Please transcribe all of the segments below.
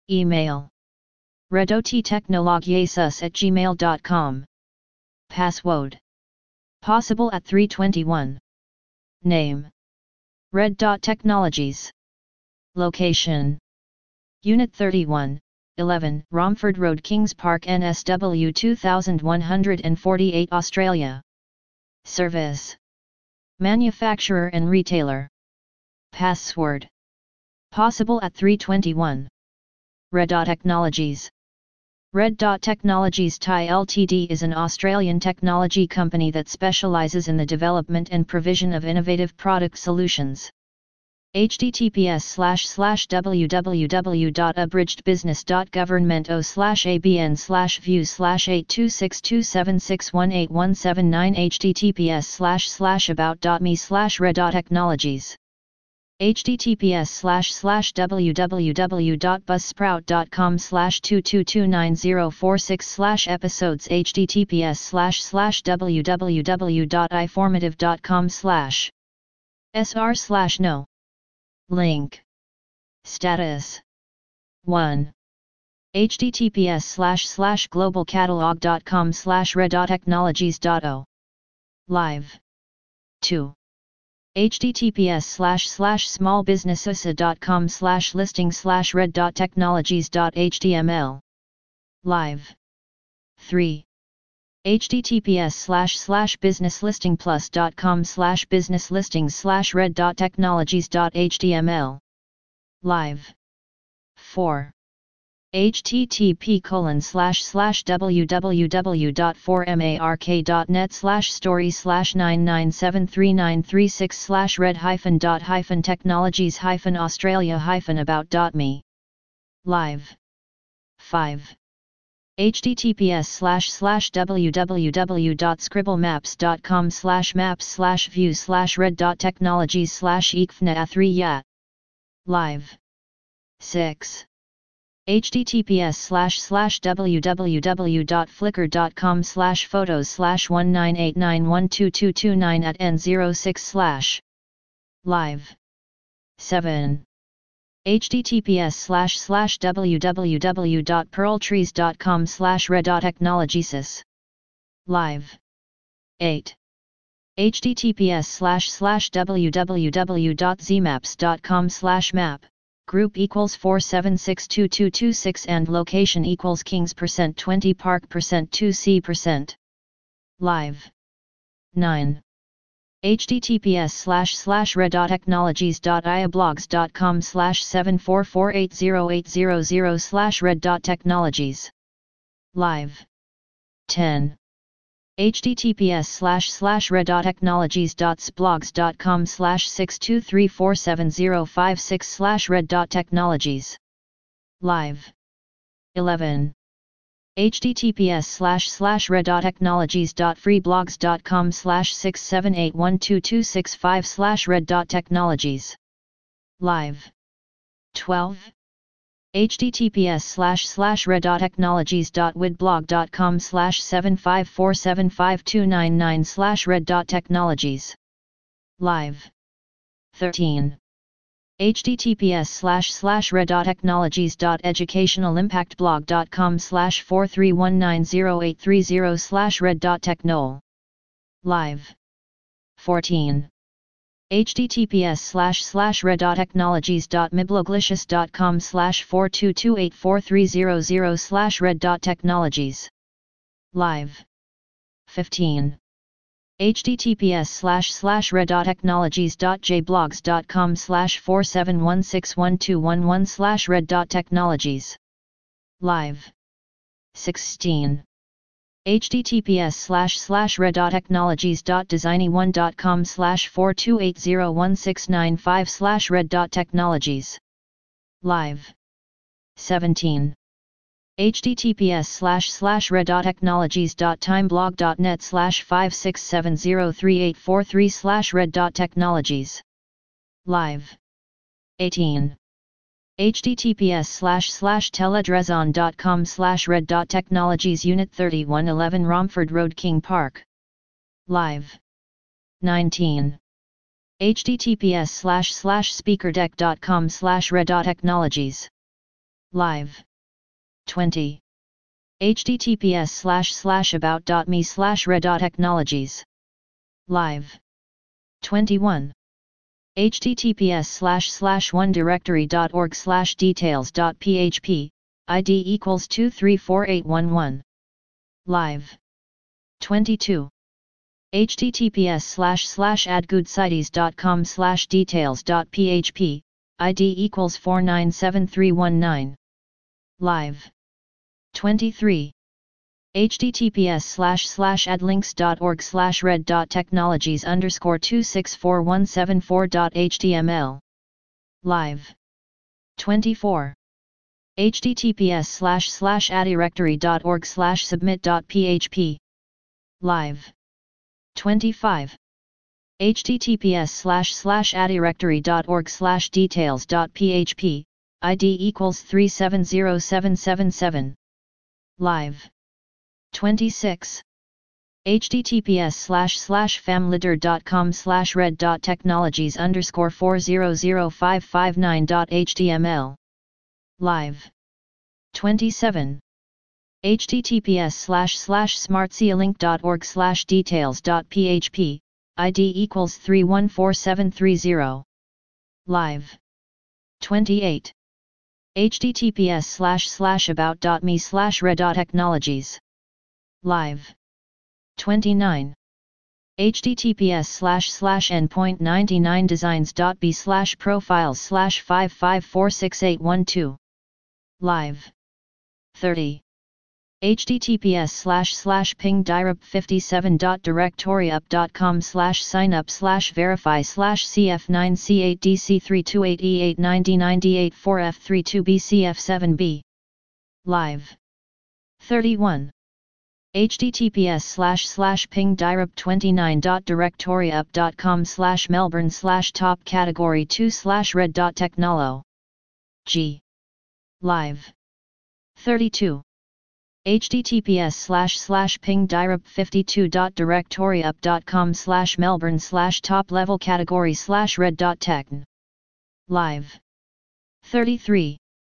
Email redotitechnologiesas@gmail.com. Password possible at 321. Name Red Dot Technologies. Location Unit 31, 11 Romford Road, Kings Park, NSW 2148, Australia. Service manufacturer and retailer. Password possible at 321. Red Dot Technologies. Red Dot Technologies Thai Ltd is an Australian technology company that specialises in the development and provision of innovative product solutions. https://www.abridgedbusiness.government/abn/view/826276181791 https://about.me/red.technologies https://www.buzzsprout.com/2229046/ https://www.iformative.com/ sr/no. Link status 1 https://globalcatalog.com/red.technologies.o live 2 https://smallbusinessusa.com/listing/red.technologies.html live 3 https://businesslistingplus.com/businesslistings/red.technologies.html live 4 http://www.4mark.net/stories/9973936/red-technologies-australia-about.me live 5 https://www.scribblemaps.com/maps/views/red.technologies/ekfna3yat live 6 https://www.flickr.com/photos/198912229@n06/ live 7 https://www.pearltrees.com/red.technologies live 8 https://www.zmaps.com/map group equals 4762226 and location equals Kings %20 Park %2C live 9 https://red.technologies.iablogs.com/7448080/red.technologies live 10 https://red.technologies.sblogs.com/6234705/red.technologies live 11 https://red.technologies.freeblogs.com/6781226/red.technologies live 12 https://red.technologies.widblog.com/754752999/red.technologies live 13 https://red.technologies.educationalimpactblog.com/431908330/red.technol live 14 https://red.technologies.mibloglicious.com/4228430/red.technologies live 15 https://red.technologies.jblogs.com/4716121/red.technologies live 16 https://red.technologies.designy1.com/4280169/red.technologies live 17 https://red.technologies.timeblog.net/567038443/red.technologies live 18 https://teledrezon.com/red.technologies Unit 31 11 Romford Road, King Park live 19 https://speakerdeck.com/red.technologies Live. 20. https://about.me/re.technologies. Live. 21. https://onedirectory.org/details.php, ID equals 234811. Live. 22. https://addgoodsites.com/details.php, ID equals 497319. Live. 23. https://adlinks.org/red.technologies_2641774.html. Live. 24. https://addirectory.org/submit.php. Live. 25. https://addirectory.org/details.php, ID equals 370777. Live. 26. https://famlidar.com/red.technologies_400559.html. Live. 27. https://smartsealink.org/details.php, ID equals 314730. Live. 28. https://about.me/re.technologies. Live. 29. https://endpoint99designs.b/profiles/5546812. Live. 30. https://pingdirub57.directory.up.com/signup/verify/cf9c8dc3288899894f32bcf7b. Live. 31. https://pingdirub29.directoryup.com/melbourne/top category 2/red.technolo. G. Live. 32. https://pingdirub52.directoryup.com/melbourne/top level category/red.techn. Live. 33.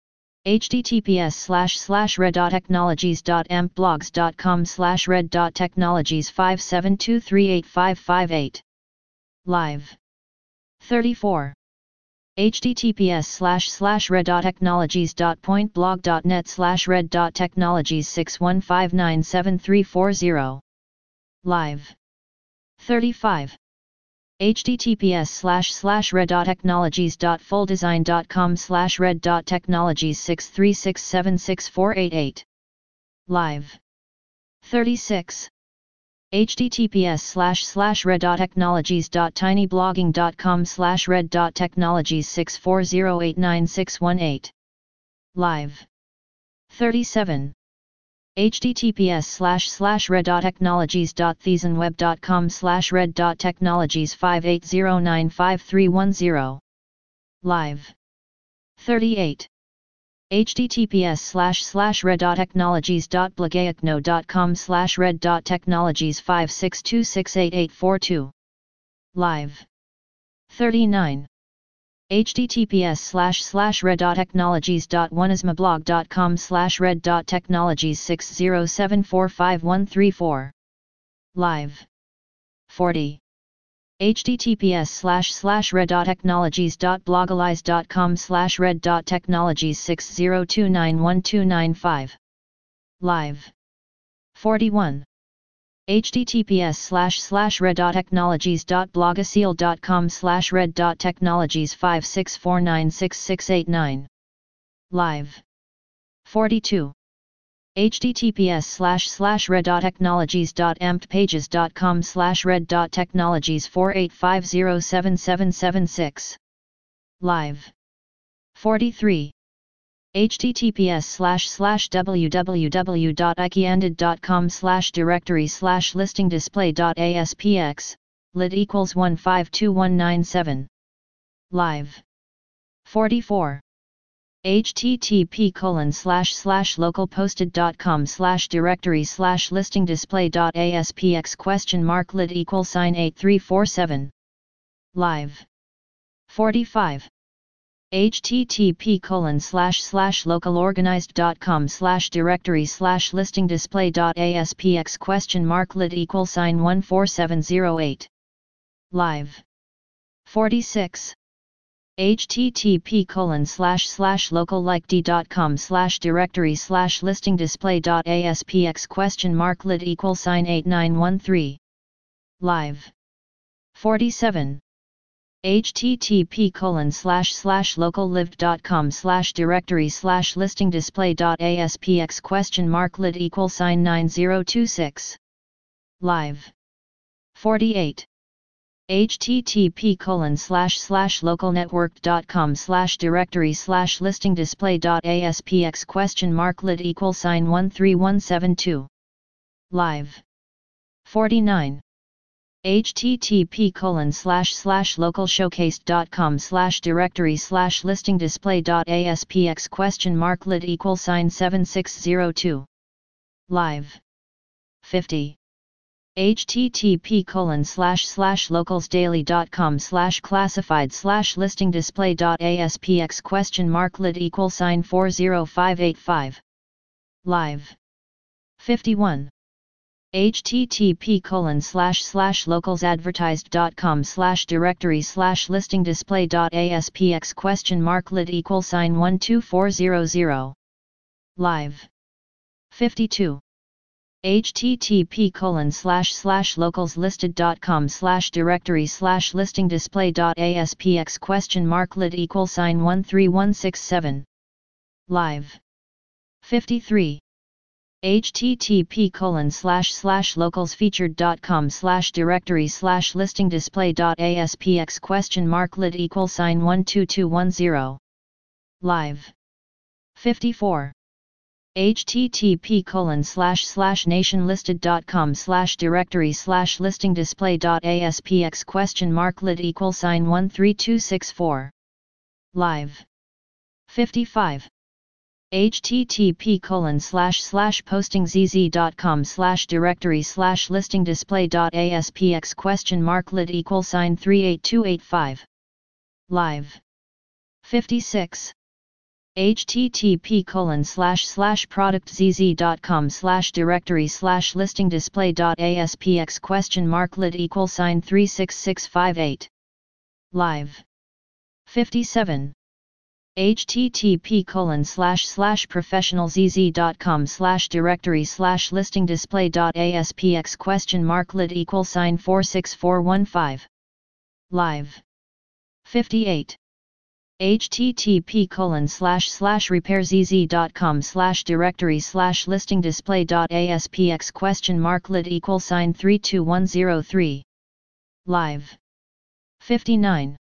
https://red.technologies.amblogs.com/red.technologies57238558. Live. 34. https://red.technologies.pointblog.net/red.technologies61597340. Live. 35. https://red.technologies.fulldesign.com/red.technologies63676488. Live. 36. https://red.technologies.tinyblogging.com/red.technologies64089618. Live. 37. https://red.technologies.thesanweb.com/red.technologies58095310. Live. 38. https://red.technologies.blagaicno.com/red.technologies56268842. Live. 39. https://red.technologies.oneismablog.com/red.technologies60745134. Live. 40. https://red.technologies.blogalyze.com/red.technologies60291295. Live. 41. https://red.technologies.blogacil.com/red.technologies56496689. Live. 42. https://red.technologies.emptpages.com/red.technologies48507776. Live. 43. https://www.ikeandid.com/directory/listingdisplay.aspx, lit equals 152197. Live. 44. http://localposted.com/directory/listingdisplay.aspx lit equals sign 8347. Live. 45. http://localorganized.com/directory/listing-display.aspx?lit=14708 live 46 http://localliked.com/directory/listing-display.aspx?lit=8913 live 47 http://locallived.com/directory/listing-display.aspx?lit=9026 live 48 http://localnetwork.com/directory/listing-display.aspx?lit=13172 live 49 http://localshowcase.com/directory/listing-display.aspx?lit=7602 live 50 http://localsdaily.com/classified/listing-display.aspx?lit=405585 live 51 http://localsadvertised.com/directory/listing-display.aspx?lit=12400 live 52 http://localslisted.com/directory/listing-display.aspx?lit=13167 live 53 http://localsfeatured.com/directory/listing-display.aspx?lit=12210 live 54 http://nationlisted.com/directory/listing-display.aspx?lit=13264 live 55 http://postingzz.com/directory/listing-display.aspx?lit=38285 live 56 http://productzz.com/directory/listing-display.aspx?lit=3665 live 57 http://professionalzz.com/directory/listing-display.aspx?lit=46415 live 58 http://repairzz.com/directory/listing-display.aspx?lit=3210 live 59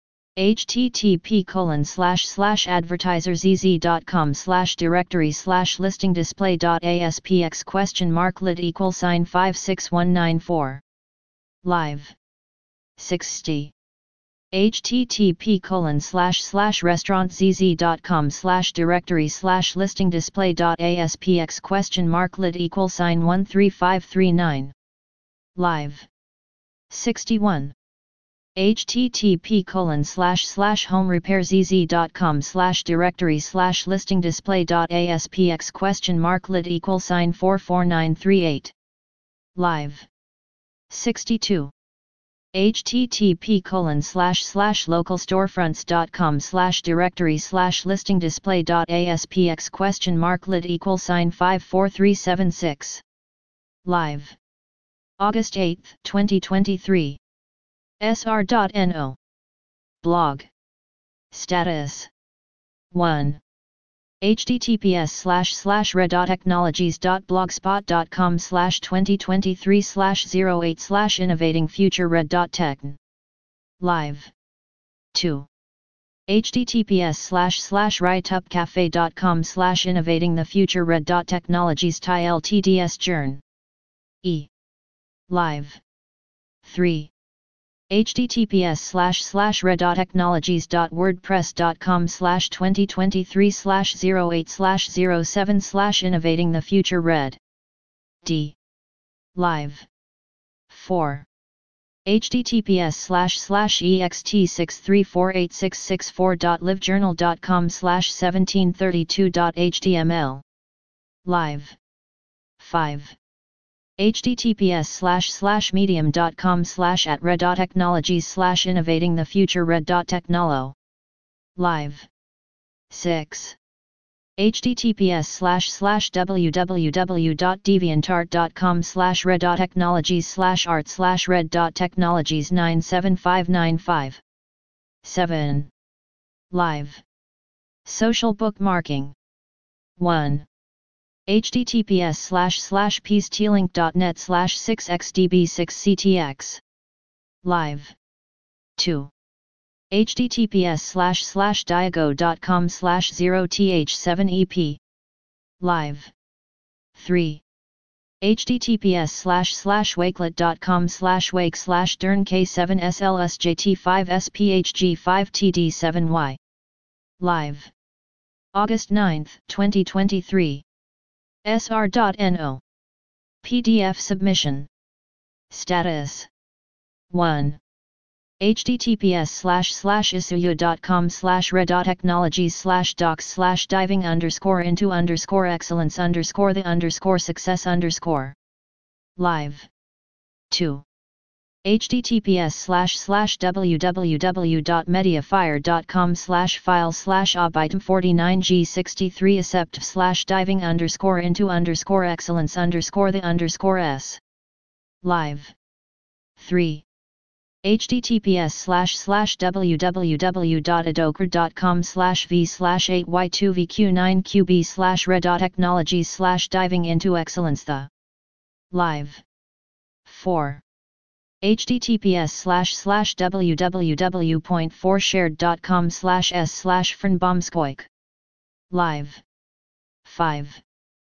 http://advertiserzz.com/directory/listing-display.aspx?lit=56194 live 60 http://restaurantzz.com/directory/listing-display.aspx?lit=13539 live 61 http://homerepairzzz.com/directory/listing-display.aspx?lit=443938 live 62 http://localstorefronts.com/directory/listing-display.aspx?lit=54376 live August 8, 2023 sr.no blog status 1 https://red.technologies.blogspot.com/2023/08/innovatingfuturered.tech live 2 https://writupcafe.com/innovatingthefuturered.technologies/TLTDS journ live 3 https://red.technologies.wordpress.com/2023/08/07/innovatingthefuturered d live 4 https://ext6348664.livejournal.com/1732.html Live 5 https://medium.com/@red.technologies/innovating-the-future red.technolo Live 6 https://www.deviantart.com/red.technologies/art/red.technologies 97595 Live Social bookmarking 1 https://peacetlink.net/6xdb6ctx Live 2 https://diago.com/0th7ep Live 3 https://wake.dern-k7slsjt5sphg5td7y Live August 9, 2023 sr.no PDF submission Status 1 https://isuya.com/red.technologies/docs/diving_into_excellence_the_success_ Live 2 https://www.mediafire.com/file/abitem49g63accept/diving_into_excellence_the_s Live 3 https://www.adoquer.com/v/8ytv9qb/red.technologies/diving-into-excellence Live 4 https://www.4shared.com/s/frnbomskoik Live 5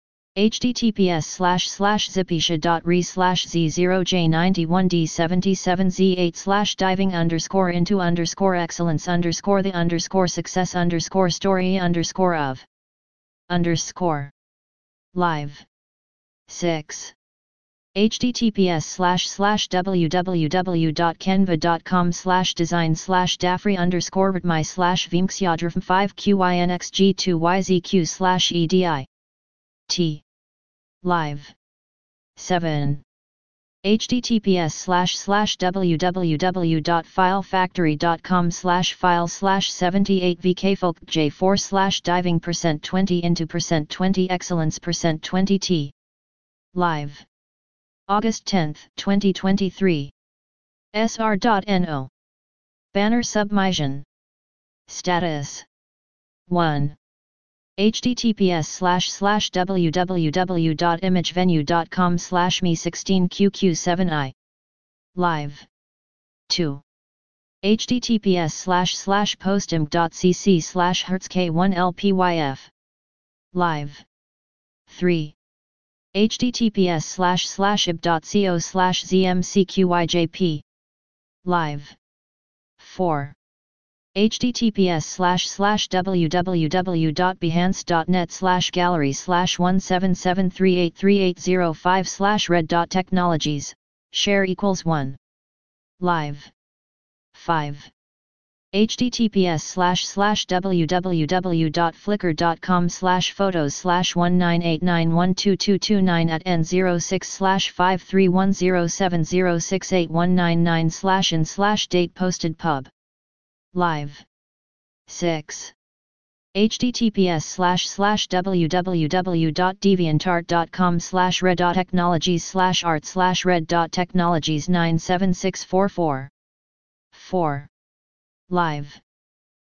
https://zipisha.re/z0j91d77z8/diving_into_excellence_the_story_of Live 6 https://www.canva.com/design/dafri_vimxiadrafm5qinxg2yzq/edi T Live 7 https://www.filefactory.com/file/78vkfolkj4/diving%20into%20excellence%20 Live August 10, 2023 sr.no Banner submission Status 1 https://www.imagevenue.com/me16qq7i Live 2 https://postimc.cc/hertzk1lpyf Live 3 https://ib.co/zmcqyjp Live 4 https://www.behance.net/gallery/177383805/red.technologies share equals 1 Live 5 https://www.flickr.com/photos/198912229@n06/531070681999/in/date posted pub Live 6 https://www.deviantart.com/red.technologies/art/red.technologies 97644 4 Live